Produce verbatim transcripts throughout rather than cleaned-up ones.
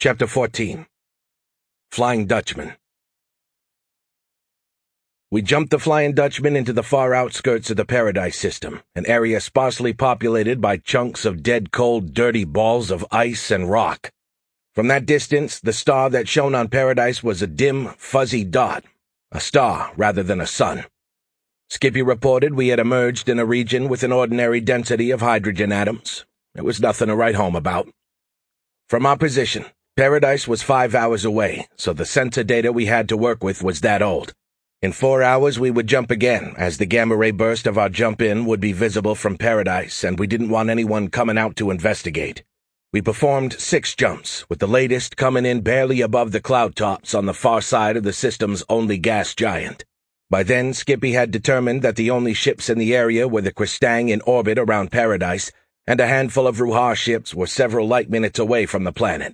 Chapter fourteen. Flying Dutchman. We jumped the Flying Dutchman into the far outskirts of the Paradise System, an area sparsely populated by chunks of dead cold, dirty balls of ice and rock. From that distance, the star that shone on Paradise was a dim, fuzzy dot, a star rather than a sun. Skippy reported we had emerged in a region with an ordinary density of hydrogen atoms. It was nothing to write home about. From our position, Paradise was five hours away, so the sensor data we had to work with was that old. In four hours we would jump again, as the gamma-ray burst of our jump-in would be visible from Paradise, and we didn't want anyone coming out to investigate. We performed six jumps, with the latest coming in barely above the cloud tops on the far side of the system's only gas giant. By then, Skippy had determined that the only ships in the area were the Kristang in orbit around Paradise, and a handful of Ruha ships were several light-minutes away from the planet.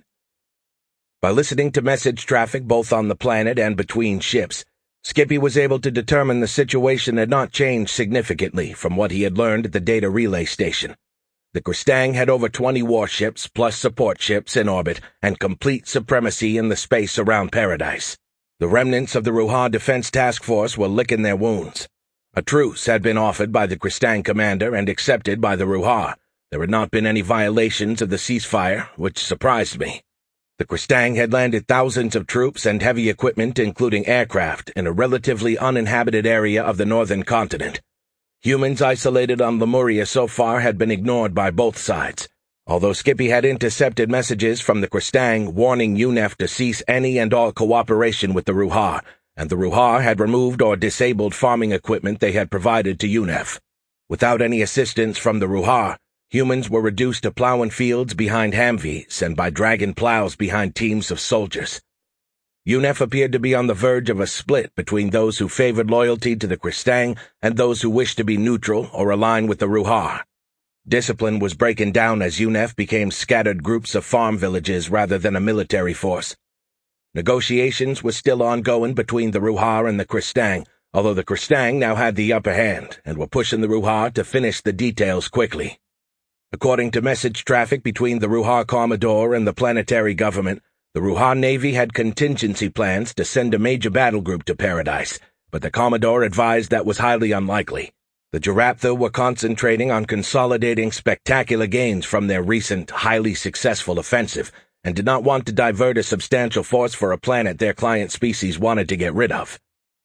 By listening to message traffic both on the planet and between ships, Skippy was able to determine the situation had not changed significantly from what he had learned at the data relay station. The Kristang had over twenty warships plus support ships in orbit and complete supremacy in the space around Paradise. The remnants of the Ruha Defense Task Force were licking their wounds. A truce had been offered by the Kristang commander and accepted by the Ruha. There had not been any violations of the ceasefire, which surprised me. The Kristang had landed thousands of troops and heavy equipment, including aircraft, in a relatively uninhabited area of the northern continent. Humans isolated on Lemuria so far had been ignored by both sides, although Skippy had intercepted messages from the Kristang warning U N E F to cease any and all cooperation with the Ruha, and the Ruha had removed or disabled farming equipment they had provided to U N E F. Without any assistance from the Ruha, humans were reduced to plowing fields behind Humvees and by dragging plows behind teams of soldiers. U N E F appeared to be on the verge of a split between those who favored loyalty to the Kristang and those who wished to be neutral or align with the Ruha. Discipline was breaking down as U N E F became scattered groups of farm villages rather than a military force. Negotiations were still ongoing between the Ruha and the Kristang, although the Kristang now had the upper hand and were pushing the Ruha to finish the details quickly. According to message traffic between the Ruha Commodore and the planetary government, the Ruha Navy had contingency plans to send a major battle group to Paradise, but the Commodore advised that was highly unlikely. The Jaraphtha were concentrating on consolidating spectacular gains from their recent, highly successful offensive, and did not want to divert a substantial force for a planet their client species wanted to get rid of.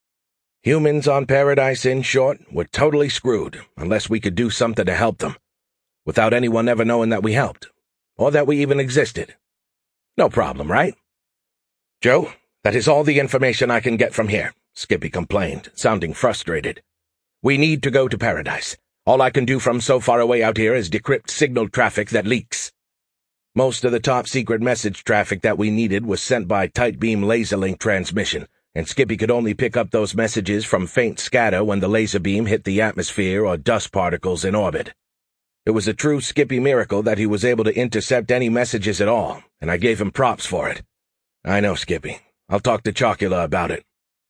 Humans on Paradise, in short, were totally screwed, unless we could do something to help them, without anyone ever knowing that we helped, or that we even existed. No problem, right? Joe, that is all the information I can get from here, Skippy complained, sounding frustrated. We need to go to Paradise. All I can do from so far away out here is decrypt signal traffic that leaks. Most of the top-secret message traffic that we needed was sent by tight-beam laser link transmission, and Skippy could only pick up those messages from faint scatter when the laser beam hit the atmosphere or dust particles in orbit. It was a true Skippy miracle that he was able to intercept any messages at all, and I gave him props for it. I know, Skippy. I'll talk to Chocula about it.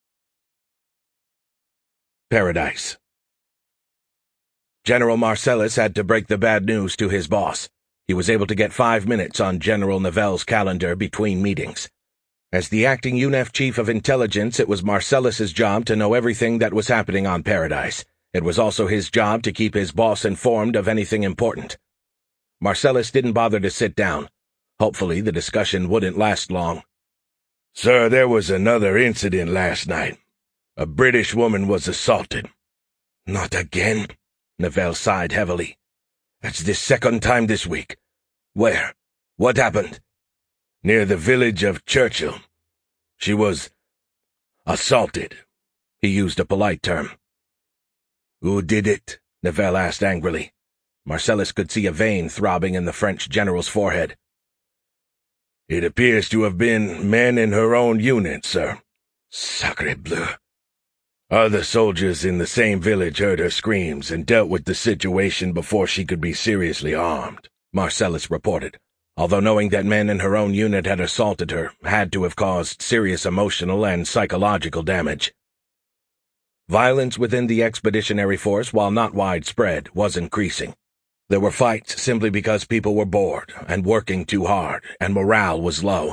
Paradise. General Marcellus had to break the bad news to his boss. He was able to get five minutes on General Neville's calendar between meetings. As the acting U N E F Chief of Intelligence, it was Marcellus's job to know everything that was happening on Paradise. It was also his job to keep his boss informed of anything important. Marcellus didn't bother to sit down. Hopefully the discussion wouldn't last long. Sir, there was another incident last night. A British woman was assaulted. Not again? Neville sighed heavily. That's the second time this week. Where? What happened? Near the village of Churchill. She was assaulted. He used a polite term. Who did it? Neville asked angrily. Marcellus could see a vein throbbing in the French general's forehead. It appears to have been men in her own unit, sir. Sacre bleu. Other soldiers in the same village heard her screams and dealt with the situation before she could be seriously harmed, Marcellus reported, although knowing that men in her own unit had assaulted her had to have caused serious emotional and psychological damage. Violence within the expeditionary force, while not widespread, was increasing. There were fights simply because people were bored and working too hard, and morale was low,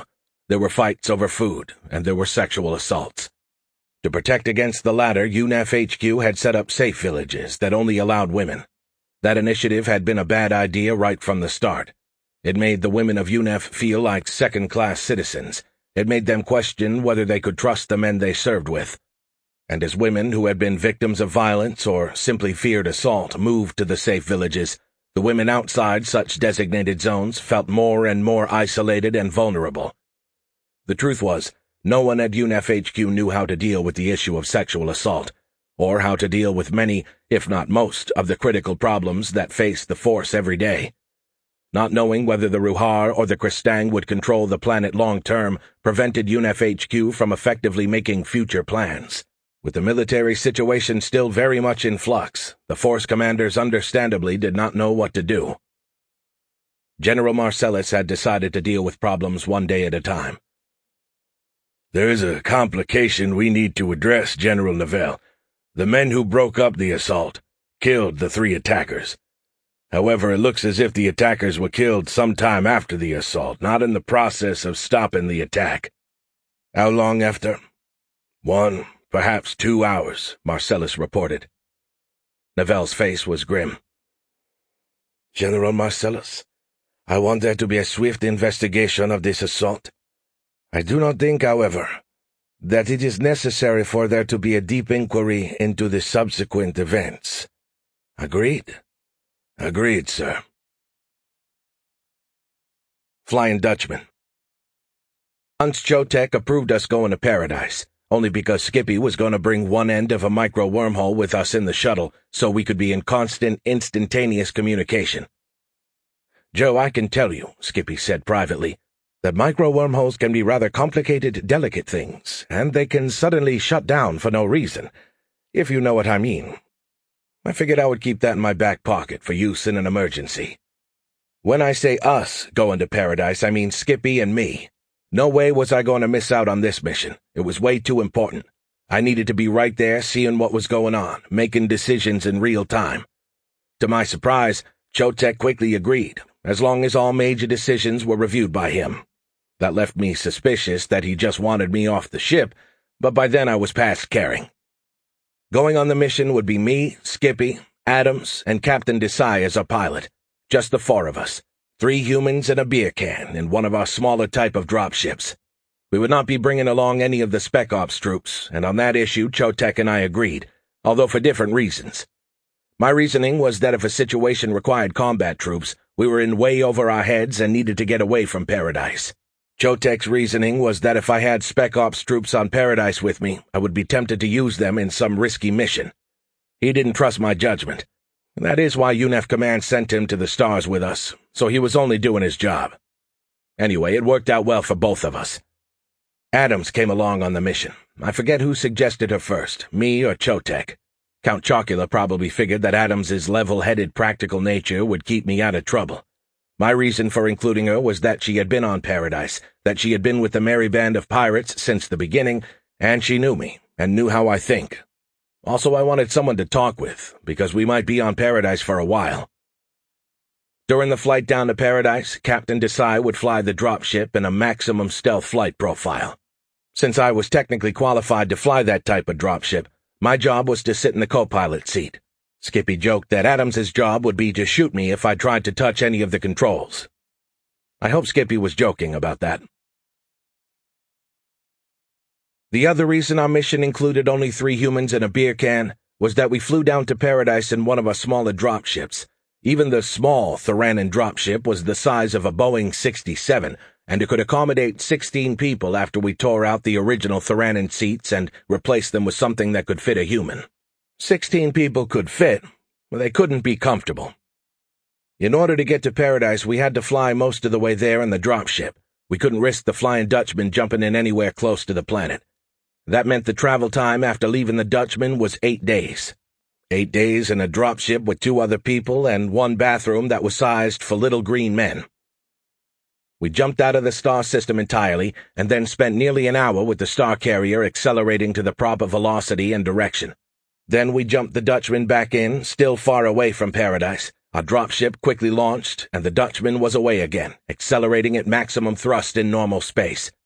There were fights over food, and there were sexual assaults. To protect against the latter, U N E F H Q had set up safe villages that only allowed women. That initiative had been a bad idea right from the start. It made the women of U N E F feel like second-class citizens. It made them question whether they could trust the men they served with. And as women who had been victims of violence or simply feared assault moved to the safe villages, the women outside such designated zones felt more and more isolated and vulnerable. The truth was, no one at U N E F H Q knew how to deal with the issue of sexual assault, or how to deal with many, if not most, of the critical problems that faced the force every day. Not knowing whether the Ruhar or the Kristang would control the planet long-term prevented U N E F H Q from effectively making future plans. With the military situation still very much in flux, the force commanders understandably did not know what to do. General Marcellus had decided to deal with problems one day at a time. "There is a complication we need to address, General Nivelle. The men who broke up the assault killed the three attackers. However, it looks as if the attackers were killed sometime after the assault, not in the process of stopping the attack." "How long after?" "One, perhaps two hours," Marcellus reported. Nivelle's face was grim. "General Marcellus, I want there to be a swift investigation of this assault. I do not think, however, that it is necessary for there to be a deep inquiry into the subsequent events. Agreed?" "Agreed, sir." Flying Dutchman. Hans Chotek approved us going to Paradise, only because Skippy was going to bring one end of a micro-wormhole with us in the shuttle so we could be in constant, instantaneous communication. "Joe, I can tell you," Skippy said privately, "that micro-wormholes can be rather complicated, delicate things, and they can suddenly shut down for no reason, if you know what I mean. I figured I would keep that in my back pocket for use in an emergency. When I say us going to Paradise, I mean Skippy and me. No way was I going to miss out on this mission. It was way too important. I needed to be right there seeing what was going on, making decisions in real time. To my surprise, Chotek quickly agreed, as long as all major decisions were reviewed by him. That left me suspicious that he just wanted me off the ship, but by then I was past caring. Going on the mission would be me, Skippy, Adams, and Captain Desai as our pilot. Just the four of us. Three humans and a beer can in one of our smaller type of dropships. We would not be bringing along any of the Spec Ops troops, and on that issue Chotek and I agreed, although for different reasons. My reasoning was that if a situation required combat troops, we were in way over our heads and needed to get away from Paradise. Chotek's reasoning was that if I had Spec Ops troops on Paradise with me, I would be tempted to use them in some risky mission. He didn't trust my judgment. That is why U N E F Command sent him to the stars with us, so he was only doing his job. Anyway, it worked out well for both of us. Adams came along on the mission. I forget who suggested her first, me or Chotek. Count Chocula probably figured that Adams's level-headed practical nature would keep me out of trouble. My reason for including her was that she had been on Paradise, that she had been with the merry band of pirates since the beginning, and she knew me, and knew how I think. Also, I wanted someone to talk with, because we might be on Paradise for a while. During the flight down to Paradise, Captain Desai would fly the dropship in a maximum stealth flight profile. Since I was technically qualified to fly that type of dropship, my job was to sit in the co-pilot seat. Skippy joked that Adams's job would be to shoot me if I tried to touch any of the controls. I hope Skippy was joking about that. The other reason our mission included only three humans and a beer can was that we flew down to Paradise in one of our smaller dropships. Even the small Theranan dropship was the size of a Boeing sixty-seven, and it could accommodate sixteen people after we tore out the original Theranan seats and replaced them with something that could fit a human. Sixteen people could fit, but they couldn't be comfortable. In order to get to Paradise, we had to fly most of the way there in the dropship. We couldn't risk the Flying Dutchman jumping in anywhere close to the planet. That meant the travel time after leaving the Dutchman was eight days. Eight days in a dropship with two other people and one bathroom that was sized for little green men. We jumped out of the star system entirely and then spent nearly an hour with the star carrier accelerating to the proper velocity and direction. Then we jumped the Dutchman back in, still far away from Paradise. Our dropship quickly launched, and the Dutchman was away again, accelerating at maximum thrust in normal space.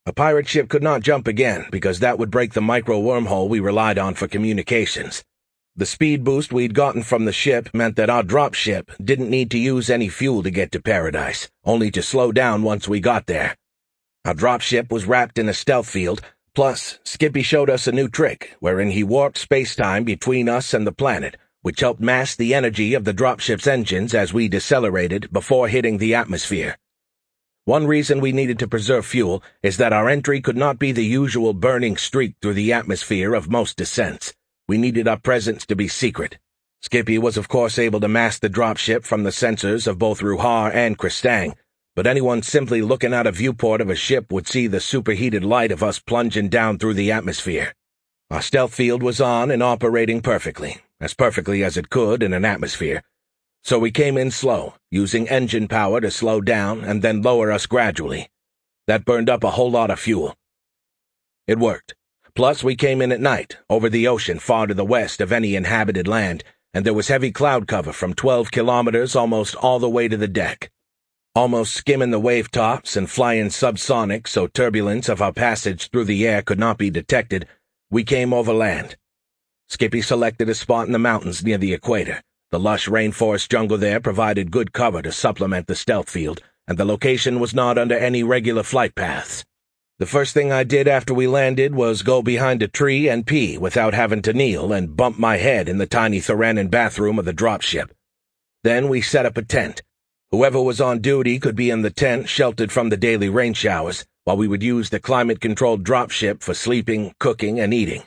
A pirate ship could not jump again, because that would break the micro-wormhole we relied on for communications. The speed boost we'd gotten from the ship meant that our dropship didn't need to use any fuel to get to Paradise, only to slow down once we got there. Our dropship was wrapped in a stealth field, plus Skippy showed us a new trick, wherein he warped space-time between us and the planet, which helped mask the energy of the dropship's engines as we decelerated before hitting the atmosphere. One reason we needed to preserve fuel is that our entry could not be the usual burning streak through the atmosphere of most descents. We needed our presence to be secret. Skippy was of course able to mask the dropship from the sensors of both Ruhar and Kristang, but anyone simply looking out a viewport of a ship would see the superheated light of us plunging down through the atmosphere. Our stealth field was on and operating perfectly, as perfectly as it could in an atmosphere. So we came in slow, using engine power to slow down and then lower us gradually. That burned up a whole lot of fuel. It worked. Plus, we came in at night, over the ocean far to the west of any inhabited land, and there was heavy cloud cover from twelve kilometers almost all the way to the deck. Almost skimming the wave tops and flying subsonic so turbulence of our passage through the air could not be detected, we came over land. Skippy selected a spot in the mountains near the equator. The lush rainforest jungle there provided good cover to supplement the stealth field, and the location was not under any regular flight paths. The first thing I did after we landed was go behind a tree and pee without having to kneel and bump my head in the tiny Theranin bathroom of the dropship. Then we set up a tent. Whoever was on duty could be in the tent sheltered from the daily rain showers, while we would use the climate-controlled dropship for sleeping, cooking, and eating.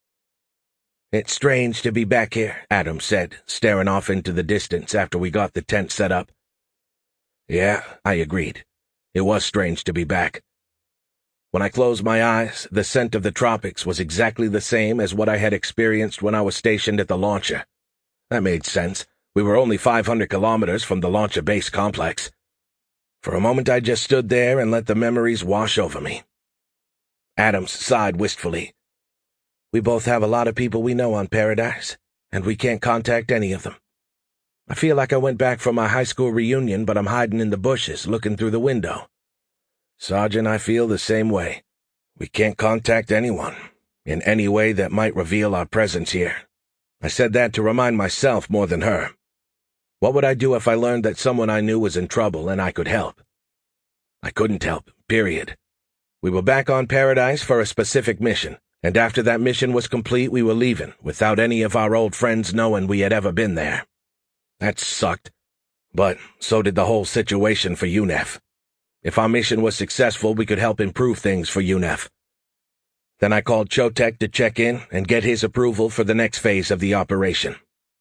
"It's strange to be back here," Adam said, staring off into the distance after we got the tent set up. Yeah, I agreed. It was strange to be back. When I closed my eyes, the scent of the tropics was exactly the same as what I had experienced when I was stationed at the launcher. That made sense. We were only five hundred kilometers from the launcher base complex. For a moment I just stood there and let the memories wash over me. Adams sighed wistfully. "We both have a lot of people we know on Paradise, and we can't contact any of them. I feel like I went back for my high school reunion, but I'm hiding in the bushes, looking through the window." "Sergeant, I feel the same way. We can't contact anyone, in any way that might reveal our presence here." I said that to remind myself more than her. What would I do if I learned that someone I knew was in trouble and I could help? I couldn't help, period. We were back on Paradise for a specific mission, and after that mission was complete we were leaving, without any of our old friends knowing we had ever been there. That sucked. But so did the whole situation for U N E F. If our mission was successful, we could help improve things for U N E F. Then I called Chotek to check in and get his approval for the next phase of the operation.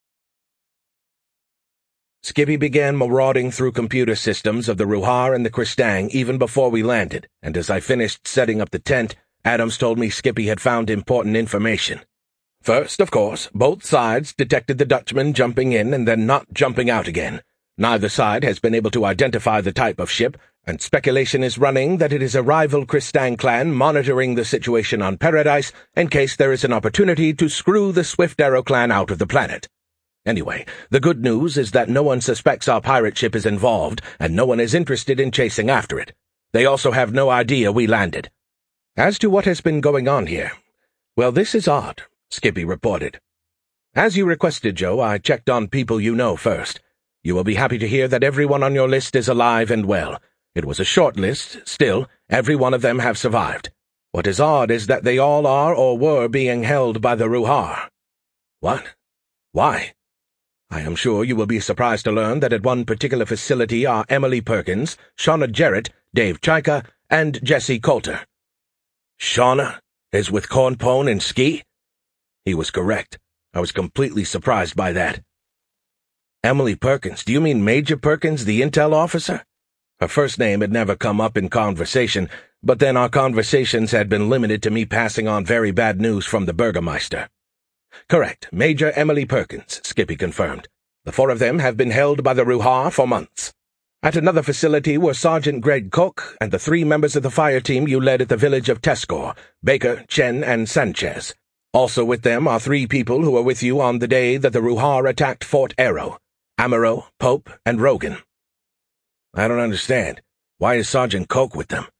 Skippy began marauding through computer systems of the Ruhar and the Kristang even before we landed, and as I finished setting up the tent, Adams told me Skippy had found important information. First, of course, both sides detected the Dutchman jumping in and then not jumping out again. Neither side has been able to identify the type of ship, and speculation is running that it is a rival Kristang clan monitoring the situation on Paradise in case there is an opportunity to screw the Swift Arrow clan out of the planet. Anyway, the good news is that no one suspects our pirate ship is involved, and no one is interested in chasing after it. They also have no idea we landed. As to what has been going on here, well, this is odd, Skippy reported. As you requested, Joe, I checked on people you know first. You will be happy to hear that everyone on your list is alive and well. It was a short list, still, every one of them have survived. What is odd is that they all are or were being held by the Ruhar. What? Why? I am sure you will be surprised to learn that at one particular facility are Emily Perkins, Shauna Jarrett, Dave Chaika, and Jesse Coulter. Shauna is with Cornpone and Ski? He was correct. I was completely surprised by that. Emily Perkins, do you mean Major Perkins, the intel officer? Her first name had never come up in conversation, but then our conversations had been limited to me passing on very bad news from the Burgermeister. Correct, Major Emily Perkins, Skippy confirmed. The four of them have been held by the Ruhar for months. At another facility were Sergeant Greg Cook and the three members of the fire team you led at the village of Tescor, Baker, Chen, and Sanchez. Also with them are three people who were with you on the day that the Ruhar attacked Fort Arrow, Amaro, Pope, and Rogan. I don't understand. Why is Sergeant Coke with them?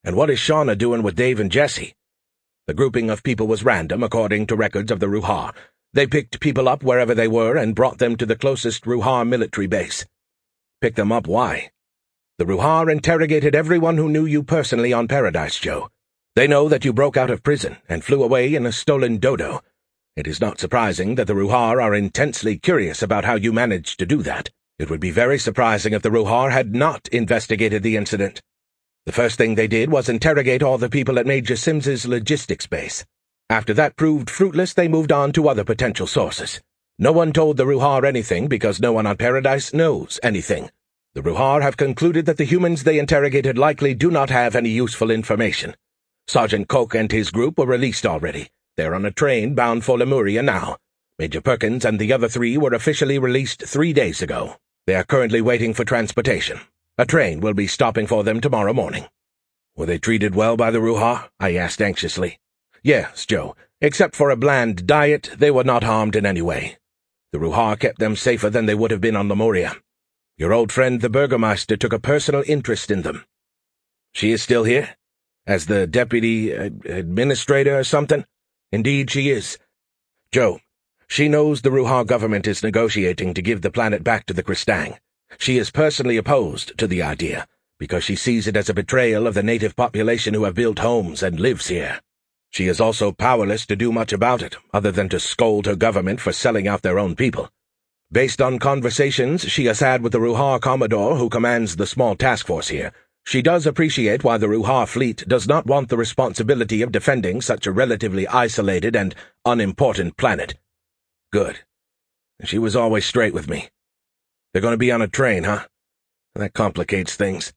And what is Shauna doing with Dave and Jesse? The grouping of people was random, according to records of the Ruhar. They picked people up wherever they were and brought them to the closest Ruhar military base. Pick them up, why? The Ruhar interrogated everyone who knew you personally on Paradise, Joe. They know that you broke out of prison and flew away in a stolen dodo. It is not surprising that the Ruhar are intensely curious about how you managed to do that. It would be very surprising if the Ruhar had not investigated the incident. The first thing they did was interrogate all the people at Major Sims's logistics base. After that proved fruitless, they moved on to other potential sources. No one told the Ruhar anything because no one on Paradise knows anything. The Ruhar have concluded that the humans they interrogated likely do not have any useful information. Sergeant Koch and his group were released already. They're on a train bound for Lemuria now. Major Perkins and the other three were officially released three days ago. They are currently waiting for transportation. A train will be stopping for them tomorrow morning. Were they treated well by the Ruhar? I asked anxiously. Yes, Joe. Except for a bland diet, they were not harmed in any way. The Ruhar kept them safer than they would have been on Lemuria. Your old friend the Burgermeister took a personal interest in them. She is still here? As the deputy uh, administrator or something? Indeed she is. Joe, she knows the Ruhar government is negotiating to give the planet back to the Kristang. She is personally opposed to the idea, because she sees it as a betrayal of the native population who have built homes and lives here. She is also powerless to do much about it, other than to scold her government for selling out their own people. Based on conversations she has had with the Ruhar Commodore who commands the small task force here, she does appreciate why the Ruhar fleet does not want the responsibility of defending such a relatively isolated and unimportant planet. Good. She was always straight with me. They're going to be on a train, huh? That complicates things.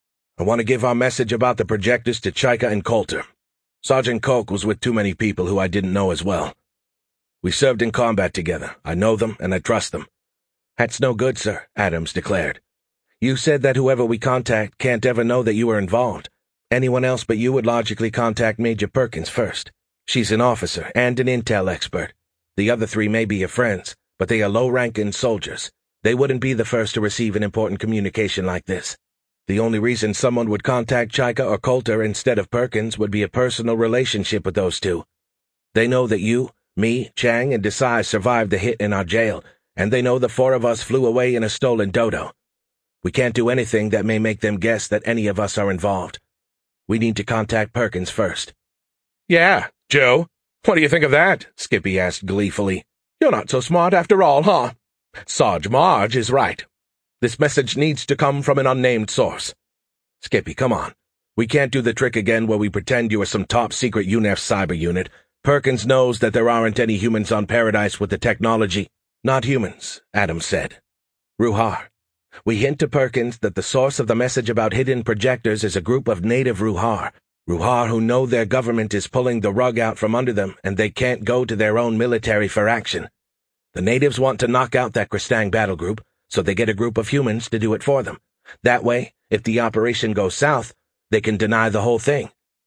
I want to give our message about the projectors to Chaika and Coulter. Sergeant Koch was with too many people who I didn't know as well. We served in combat together. I know them, and I trust them. That's no good, sir, Adams declared. You said that whoever we contact can't ever know that you were involved. Anyone else but you would logically contact Major Perkins first. She's an officer and an intel expert. The other three may be your friends, but they are low-ranking soldiers. They wouldn't be the first to receive an important communication like this. The only reason someone would contact Chaika or Coulter instead of Perkins would be a personal relationship with those two. They know that you, me, Chang, and Desai survived the hit in our jail, and they know the four of us flew away in a stolen dodo. We can't do anything that may make them guess that any of us are involved. We need to contact Perkins first. Yeah, Joe. What do you think of that? Skippy asked gleefully. You're not so smart after all, huh? Sarge Marge is right. This message needs to come from an unnamed source. Skippy, come on. We can't do the trick again where we pretend you are some top-secret U N E F cyber unit. Perkins knows that there aren't any humans on Paradise with the technology. Not humans, Adams said. Ruhar. We hint to Perkins that the source of the message about hidden projectors is a group of native Ruhar. Ruhar who know their government is pulling the rug out from under them and they can't go to their own military for action. The natives want to knock out that Kristang battle group, so they get a group of humans to do it for them. That way, if the operation goes south, they can deny the whole thing.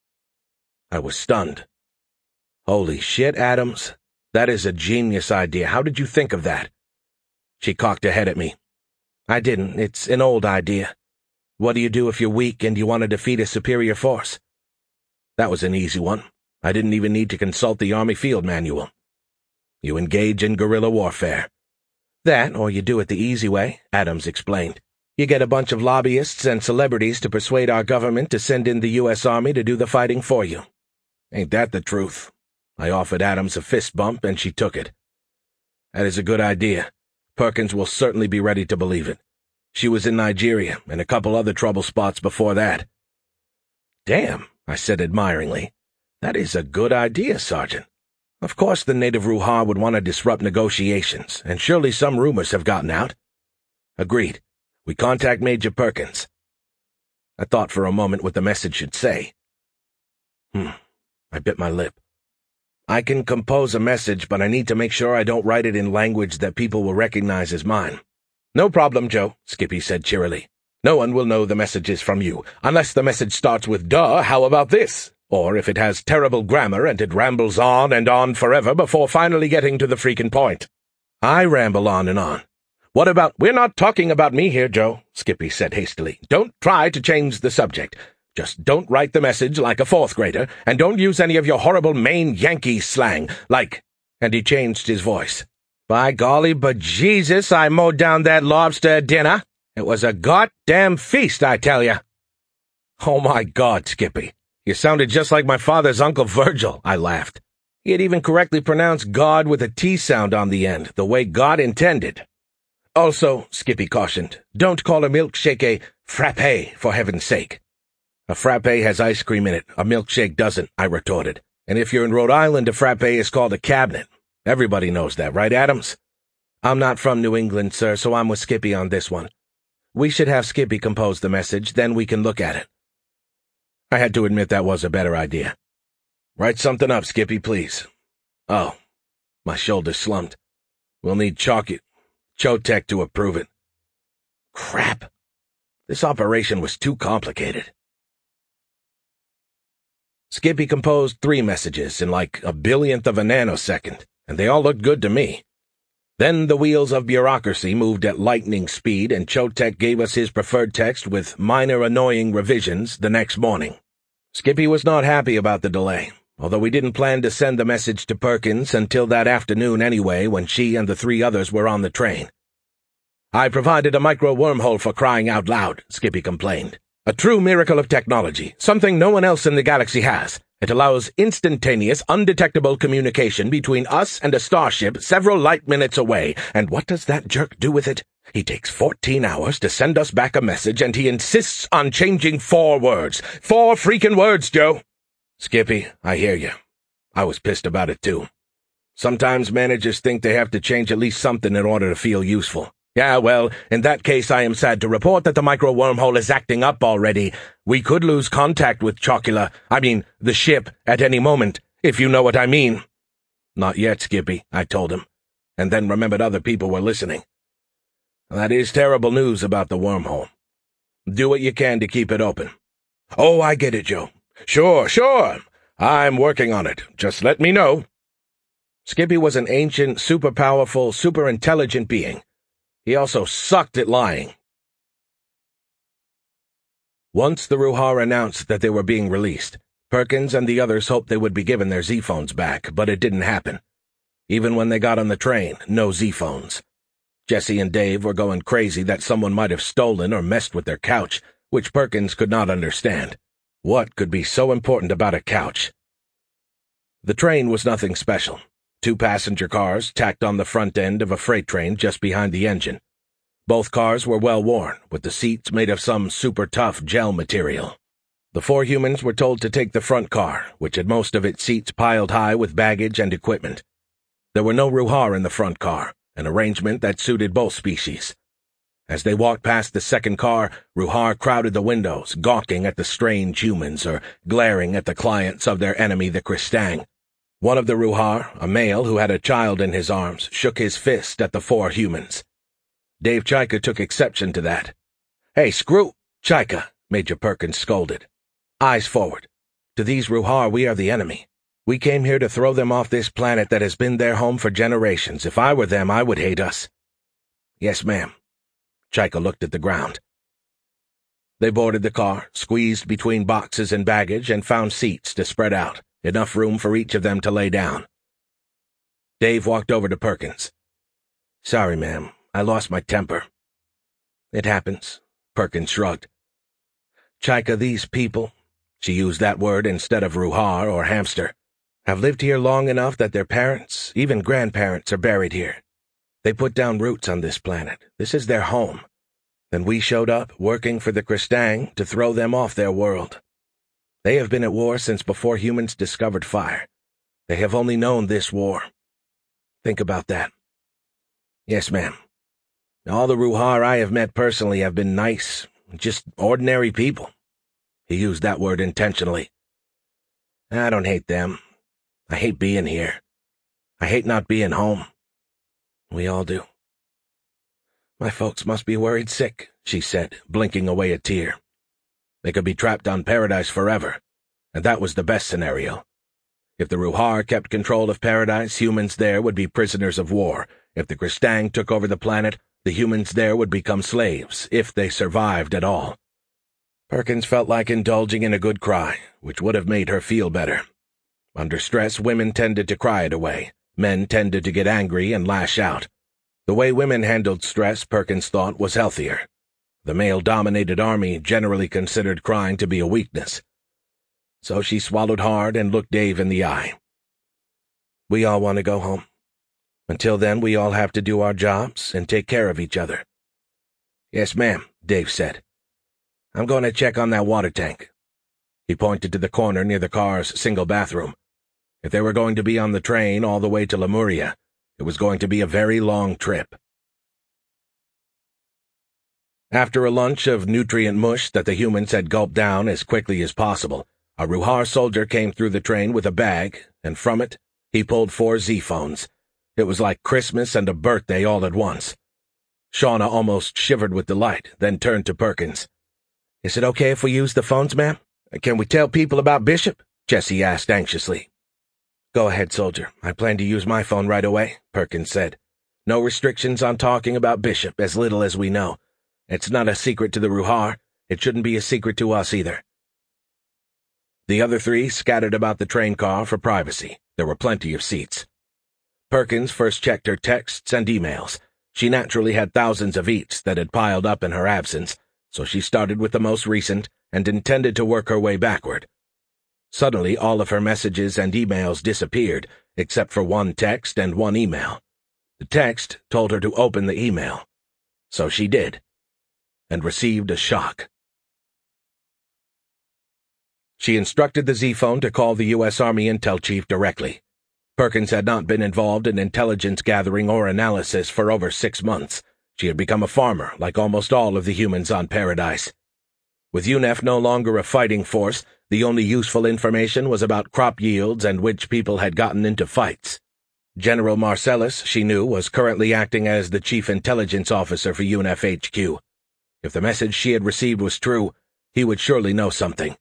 I was stunned. Holy shit, Adams. That is a genius idea. How did you think of that? She cocked her head at me. I didn't. It's an old idea. What do you do if you're weak and you want to defeat a superior force? That was an easy one. I didn't even need to consult the Army Field Manual. You engage in guerrilla warfare. That, or you do it the easy way, Adams explained. You get a bunch of lobbyists and celebrities to persuade our government to send in the U S Army to do the fighting for you. Ain't that the truth? I offered Adams a fist bump, and she took it. That is a good idea. Perkins will certainly be ready to believe it. She was in Nigeria, and a couple other trouble spots before that. Damn, I said admiringly. That is a good idea, Sergeant. Of course the native Ruhar would want to disrupt negotiations, and surely some rumors have gotten out. Agreed. We contact Major Perkins. I thought for a moment what the message should say. Hmm. I bit my lip. I can compose a message, but I need to make sure I don't write it in language that people will recognize as mine. No problem, Joe, Skippy said cheerily. No one will know the message is from you, unless the message starts with, duh, how about this? Or if it has terrible grammar and it rambles on and on forever before finally getting to the freaking point. I ramble on and on. What about— We're not talking about me here, Joe, Skippy said hastily. Don't try to change the subject. Just don't write the message like a fourth grader, and don't use any of your horrible Maine Yankee slang, like—" and he changed his voice. "By golly, but Jesus, I mowed down that lobster at dinner. It was a goddamn feast, I tell you." "Oh, my God, Skippy. You sounded just like my father's Uncle Virgil," I laughed. He had even correctly pronounced God with a T sound on the end, the way God intended. "Also," Skippy cautioned, "don't call a milkshake a frappe, for heaven's sake." "A frappe has ice cream in it, a milkshake doesn't," I retorted. "And if you're in Rhode Island, a frappe is called a cabinet. Everybody knows that, right, Adams?" "I'm not from New England, sir, so I'm with Skippy on this one. We should have Skippy compose the message, then we can look at it." I had to admit that was a better idea. "Write something up, Skippy, please." "Oh." My shoulders slumped. "We'll need Chalky, Chotek to approve it." Crap. This operation was too complicated. Skippy composed three messages in like a billionth of a nanosecond, and they all looked good to me. Then the wheels of bureaucracy moved at lightning speed, and Chotek gave us his preferred text with minor annoying revisions the next morning. Skippy was not happy about the delay, although we didn't plan to send the message to Perkins until that afternoon anyway, when she and the three others were on the train. "I provided a micro-wormhole for crying out loud," Skippy complained. "A true miracle of technology, something no one else in the galaxy has. It allows instantaneous, undetectable communication between us and a starship several light minutes away, and what does that jerk do with it? He takes fourteen hours to send us back a message, and he insists on changing four words. Four freaking words, Joe!" "Skippy, I hear you. I was pissed about it, too. Sometimes managers think they have to change at least something in order to feel useful. Yeah, well, in that case I am sad to report that the micro-wormhole is acting up already. We could lose contact with Chocula, I mean, the ship, at any moment, if you know what I mean." "Not yet, Skippy," I told him, and then remembered other people were listening. "That is terrible news about the wormhole. Do what you can to keep it open." "Oh, I get it, Joe. Sure, sure. I'm working on it. Just let me know." Skippy was an ancient, super-powerful, super-intelligent being. He also sucked at lying. Once the Ruhar announced that they were being released, Perkins and the others hoped they would be given their Z-phones back, but it didn't happen. Even when they got on the train, no Z-phones. Jesse and Dave were going crazy that someone might have stolen or messed with their couch, which Perkins could not understand. What could be so important about a couch? The train was nothing special. Two passenger cars tacked on the front end of a freight train just behind the engine. Both cars were well worn, with the seats made of some super-tough gel material. The four humans were told to take the front car, which had most of its seats piled high with baggage and equipment. There were no Ruhar in the front car, an arrangement that suited both species. As they walked past the second car, Ruhar crowded the windows, gawking at the strange humans or glaring at the clients of their enemy, the Kristang. One of the Ruhar, a male who had a child in his arms, shook his fist at the four humans. Dave Chaika took exception to that. "Hey, screw Chaika," Major Perkins scolded. "Eyes forward. To these Ruhar, we are the enemy. We came here to throw them off this planet that has been their home for generations. If I were them, I would hate us." "Yes, ma'am." Chaika looked at the ground. They boarded the car, squeezed between boxes and baggage, and found seats to spread out, enough room for each of them to lay down. Dave walked over to Perkins. "Sorry, ma'am. I lost my temper." "It happens," Perkins shrugged. "Chaika, these people," she used that word instead of Ruhar or hamster, "have lived here long enough that their parents, even grandparents, are buried here. They put down roots on this planet. This is their home. Then we showed up, working for the Kristang, to throw them off their world. They have been at war since before humans discovered fire. They have only known this war. Think about that." "Yes, ma'am. All the Ruhar I have met personally have been nice, just ordinary people." He used that word intentionally. "I don't hate them. I hate being here. I hate not being home. We all do." "My folks must be worried sick," she said, blinking away a tear. They could be trapped on Paradise forever, and that was the best scenario. If the Ruhar kept control of Paradise, humans there would be prisoners of war. If the Kristang took over the planet, the humans there would become slaves, if they survived at all. Perkins felt like indulging in a good cry, which would have made her feel better. Under stress, women tended to cry it away. Men tended to get angry and lash out. The way women handled stress, Perkins thought, was healthier. The male-dominated army generally considered crying to be a weakness. So she swallowed hard and looked Dave in the eye. We all want to go home. Until then, we all have to do our jobs and take care of each other. Yes, ma'am, Dave said. I'm going to check on that water tank. He pointed to the corner near the car's single bathroom. If they were going to be on the train all the way to Lemuria, it was going to be a very long trip. After a lunch of nutrient mush that the humans had gulped down as quickly as possible, a Ruhar soldier came through the train with a bag, and from it, he pulled four Z-phones. It was like Christmas and a birthday all at once. Shauna almost shivered with delight, then turned to Perkins. Is it okay if we use the phones, ma'am? Can we tell people about Bishop? Jessie asked anxiously. Go ahead, soldier. I plan to use my phone right away, Perkins said. No restrictions on talking about Bishop, as little as we know. It's not a secret to the Ruhar. It shouldn't be a secret to us either. The other three scattered about the train car for privacy. There were plenty of seats. Perkins first checked her texts and emails. She naturally had thousands of eats that had piled up in her absence, so she started with the most recent and intended to work her way backward. Suddenly, all of her messages and emails disappeared, except for one text and one email. The text told her to open the email. So she did, and received a shock. She instructed the Z-phone to call the U S Army Intel Chief directly. Perkins had not been involved in intelligence gathering or analysis for over six months. She had become a farmer, like almost all of the humans on Paradise. With U N E F no longer a fighting force, the only useful information was about crop yields and which people had gotten into fights. General Marcellus, she knew, was currently acting as the chief intelligence officer for U N E F H Q. If the message she had received was true, he would surely know something.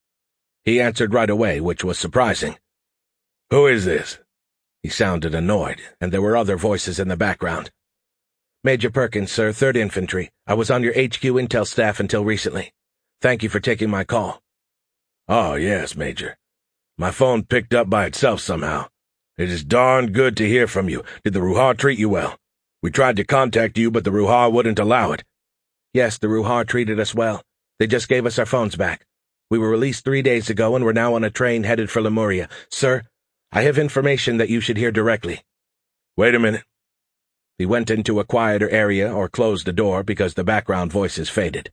He answered right away, which was surprising. Who is this? He sounded annoyed, and there were other voices in the background. Major Perkins, sir, third Infantry. I was on your H Q intel staff until recently. Thank you for taking my call. Oh, yes, Major. My phone picked up by itself somehow. It is darn good to hear from you. Did the Ruhar treat you well? We tried to contact you, but the Ruhar wouldn't allow it. Yes, the Ruhar treated us well. They just gave us our phones back. We were released three days ago and we're now on a train headed for Lemuria. Sir, I have information that you should hear directly. Wait a minute. He went into a quieter area or closed the door because the background voices faded.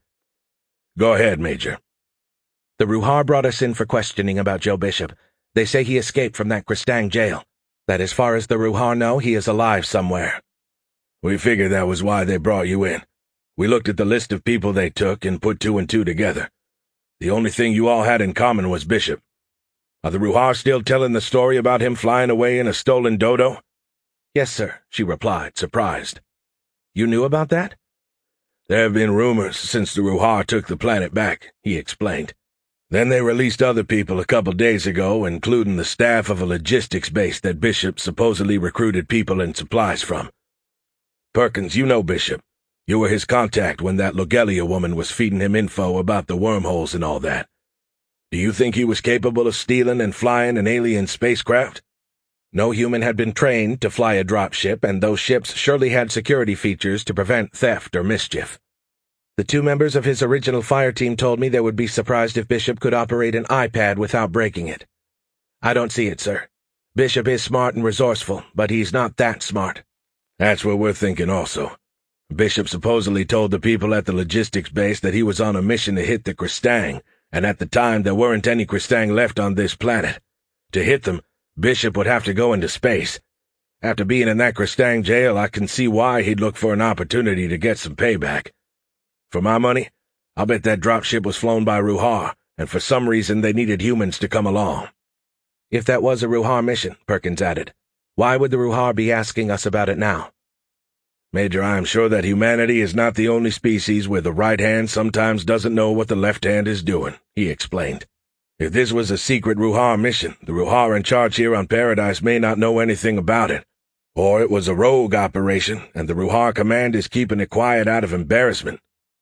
Go ahead, Major. The Ruhar brought us in for questioning about Joe Bishop. They say he escaped from that Kristang jail. That as far as the Ruhar know, he is alive somewhere. We figured that was why they brought you in. We looked at the list of people they took and put two and two together. The only thing you all had in common was Bishop. Are the Ruhar still telling the story about him flying away in a stolen dodo? Yes, sir, she replied, surprised. You knew about that? There have been rumors since the Ruhar took the planet back, he explained. Then they released other people a couple days ago, including the staff of a logistics base that Bishop supposedly recruited people and supplies from. Perkins, you know Bishop. You were his contact when that Logelia woman was feeding him info about the wormholes and all that. Do you think he was capable of stealing and flying an alien spacecraft? No human had been trained to fly a dropship, and those ships surely had security features to prevent theft or mischief. The two members of his original fire team told me they would be surprised if Bishop could operate an iPad without breaking it. I don't see it, sir. Bishop is smart and resourceful, but he's not that smart. That's what we're thinking also. Bishop supposedly told the people at the logistics base that he was on a mission to hit the Kristang, and at the time there weren't any Kristang left on this planet. To hit them, Bishop would have to go into space. After being in that Kristang jail, I can see why he'd look for an opportunity to get some payback. For my money, I'll bet that dropship was flown by Ruhar, and for some reason they needed humans to come along. If that was a Ruhar mission, Perkins added, why would the Ruhar be asking us about it now? Major, I am sure that humanity is not the only species where the right hand sometimes doesn't know what the left hand is doing, he explained. If this was a secret Ruhar mission, the Ruhar in charge here on Paradise may not know anything about it. Or it was a rogue operation, and the Ruhar command is keeping it quiet out of embarrassment.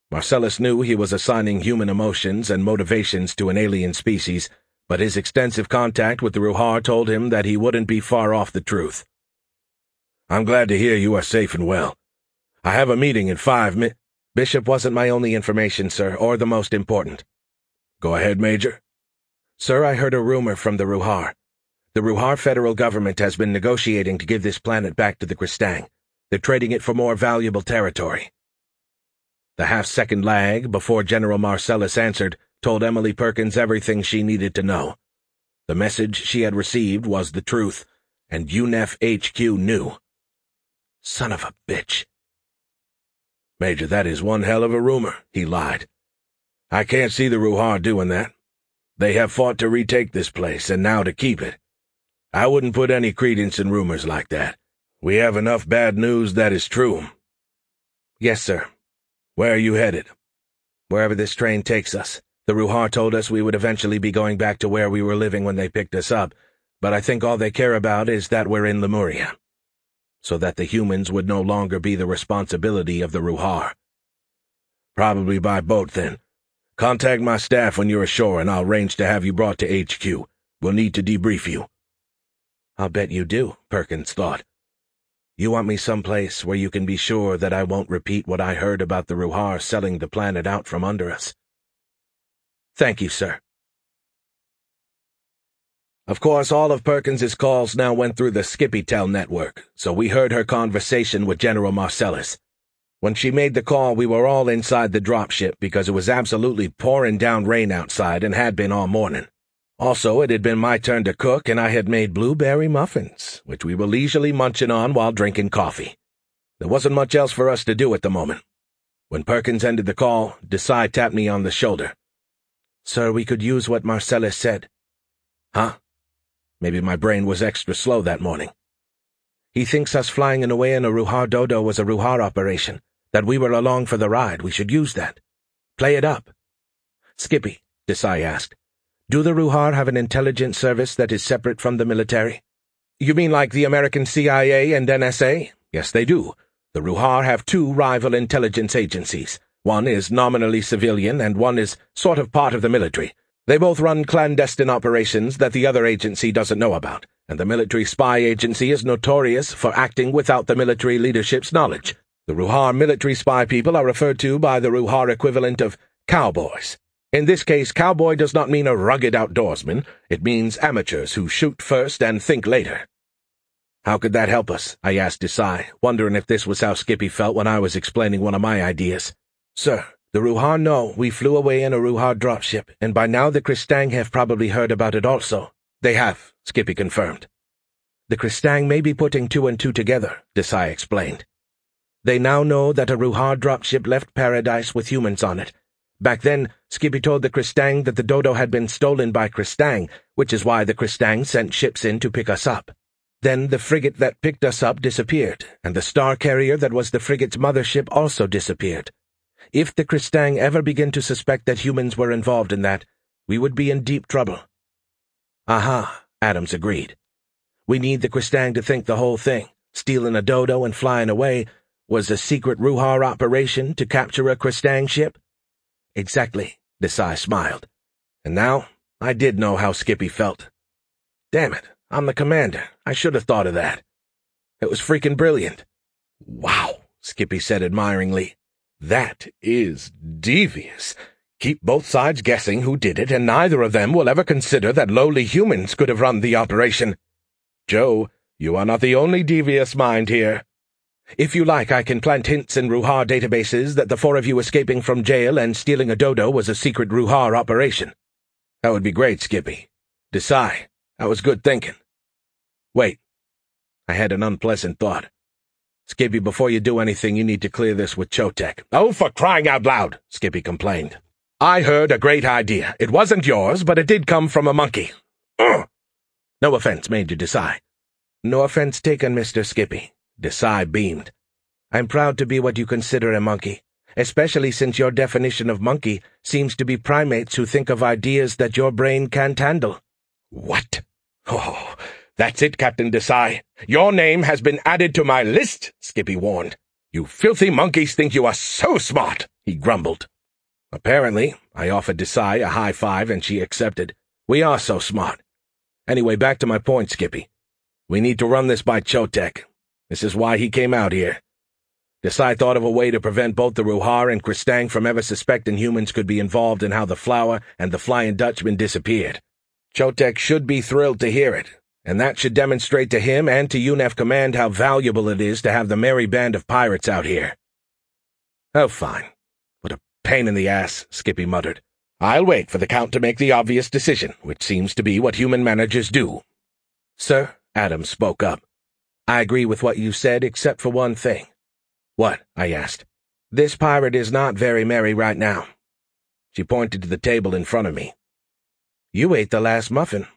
Marcellus knew he was assigning human emotions and motivations to an alien species, but his extensive contact with the Ruhar told him that he wouldn't be far off the truth. I'm glad to hear you are safe and well. I have a meeting in five mi- Bishop wasn't my only information, sir, or the most important. Go ahead, Major. Sir, I heard a rumor from the Ruhar. The Ruhar federal government has been negotiating to give this planet back to the Kristang. They're trading it for more valuable territory. The half-second lag before General Marcellus answered told Emily Perkins everything she needed to know. The message she had received was the truth, and U N E F H Q knew. Son of a bitch. Major, that is one hell of a rumor, he lied. I can't see the Ruhar doing that. They have fought to retake this place, and now to keep it. I wouldn't put any credence in rumors like that. We have enough bad news that is true. Yes, sir. Where are you headed? Wherever this train takes us. The Ruhar told us we would eventually be going back to where we were living when they picked us up, but I think all they care about is that we're in Lemuria, so that the humans would no longer be the responsibility of the Ruhar. Probably by boat, then. Contact my staff when you're ashore, and I'll arrange to have you brought to H Q. We'll need to debrief you. I'll bet you do, Perkins thought. You want me someplace where you can be sure that I won't repeat what I heard about the Ruhar selling the planet out from under us. Thank you, sir. Of course, all of Perkins's calls now went through the SkippyTel network, so we heard her conversation with General Marcellus. When she made the call, we were all inside the dropship because it was absolutely pouring down rain outside and had been all morning. Also, it had been my turn to cook, and I had made blueberry muffins, which we were leisurely munching on while drinking coffee. There wasn't much else for us to do at the moment. When Perkins ended the call, Desai tapped me on the shoulder. Sir, we could use what Marcellus said. Huh? Maybe my brain was extra slow that morning. He thinks us flying in away in a Ruhar Dodo was a Ruhar operation, that we were along for the ride. We should use that. Play it up. Skippy, Desai asked, do the Ruhar have an intelligence service that is separate from the military? You mean like the American C I A and N S A? Yes, they do. The Ruhar have two rival intelligence agencies. One is nominally civilian and one is sort of part of the military. They both run clandestine operations that the other agency doesn't know about, and the military spy agency is notorious for acting without the military leadership's knowledge. The Ruhar military spy people are referred to by the Ruhar equivalent of cowboys. In this case, cowboy does not mean a rugged outdoorsman. It means amateurs who shoot first and think later. How could that help us? I asked Desai, wondering if this was how Skippy felt when I was explaining one of my ideas. Sir, the Ruhar know we flew away in a Ruhar dropship, and by now the Kristang have probably heard about it also. They have, Skippy confirmed. The Kristang may be putting two and two together, Desai explained. They now know that a Ruhar dropship left Paradise with humans on it. Back then, Skippy told the Kristang that the Dodo had been stolen by Kristang, which is why the Kristang sent ships in to pick us up. Then the frigate that picked us up disappeared, and the star carrier that was the frigate's mothership also disappeared. If the Kristang ever begin to suspect that humans were involved in that, we would be in deep trouble. Aha, Adams agreed. We need the Kristang to think the whole thing, stealing a Dodo and flying away, was a secret Ruhar operation to capture a Kristang ship? Exactly, Desai smiled. And now, I did know how Skippy felt. Damn it, I'm the commander. I should have thought of that. It was freaking brilliant. Wow, Skippy said admiringly. That is devious. Keep both sides guessing who did it, and neither of them will ever consider that lowly humans could have run the operation. Joe, you are not the only devious mind here. If you like, I can plant hints in Ruhar databases that the four of you escaping from jail and stealing a Dodo was a secret Ruhar operation. That would be great, Skippy. Desai, that was good thinking. Wait. I had an unpleasant thought. Skippy, before you do anything, you need to clear this with Chotek. Oh, for crying out loud, Skippy complained. I heard a great idea. It wasn't yours, but it did come from a monkey. Ugh. No offense, Major Desai. No offense taken, Mister Skippy. Desai beamed. I'm proud to be what you consider a monkey, especially since your definition of monkey seems to be primates who think of ideas that your brain can't handle. What? Oh, that's it, Captain Desai. Your name has been added to my list, Skippy warned. You filthy monkeys think you are so smart, he grumbled. Apparently, I offered Desai a high five and she accepted. We are so smart. Anyway, back to my point, Skippy. We need to run this by Chotek. This is why he came out here. Desai thought of a way to prevent both the Ruhar and Kristang from ever suspecting humans could be involved in how the Flower and the Flying Dutchman disappeared. Chotek should be thrilled to hear it, and that should demonstrate to him and to U N E F Command how valuable it is to have the merry band of pirates out here. Oh, fine. What a pain in the ass, Skippy muttered. I'll wait for the Count to make the obvious decision, which seems to be what human managers do. Sir, Adams spoke up. I agree with what you said, except for one thing. What? I asked. This pirate is not very merry right now. She pointed to the table in front of me. You ate the last muffin.